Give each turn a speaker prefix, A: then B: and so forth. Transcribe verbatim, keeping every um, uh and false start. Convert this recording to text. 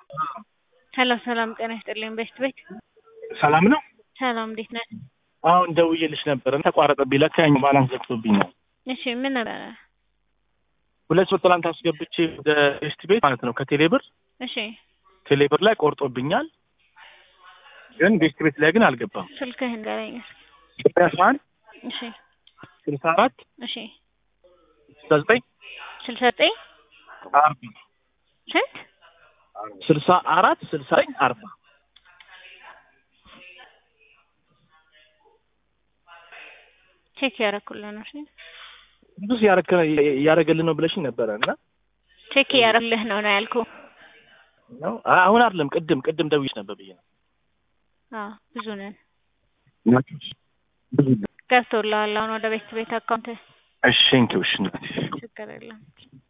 A: ሄሎ ሰላም ጤና ይስጥልኝ ቤስት ቤት
B: ሰላም ነው።
A: ሰላም እንዴት ነህ?
B: አሁን ደውዬልሽ ነበር እና ተቋረጠብኝ። ለካ ያኛው ባላንስ ዘግቶብኝ ነው።
A: እሺ ምን ነበር?
B: ሁለት ሰው ትናንት አስገብቼ ወደ ቤስት ቤት ማለት ነው ከቴሌብር
A: እሺ
B: ቴሌብር ላይ ቆርጦብኛል፣ ግን ቤስት ቤት ላይ ግን አልገባም።
A: ስልክህን ንገረኝ።
B: ስልሳ
A: እሺ
B: ስልሳ አራት
A: እሺ
B: ስልሳ ዘጠኝ
A: ስልሳ ዘጠኝ
B: አርባ
A: ስንት?
B: ስልሳ አራት ስልሳ ዘጠኝ አርባ
A: ቼክ ያደረኩልህ ነው። እሺ
B: ብዙ ያረከለ ያረጋልን ነው ብለሽኝ ነበረ እና
A: ቼክ ያደረኩልህ ነው ነው ያልኩህ
B: ነው። አሁን አይደለም ቅድም ቅድም ደውዬሽ ነበር ብዬ ነው።
A: አዎ ብዙ ነን
B: ብዙ
A: ገብቶልሃል አሁን ወደ ቤት ቤት አካውንት።
B: እሺ እንኪው እሺ
A: ችግር የለም።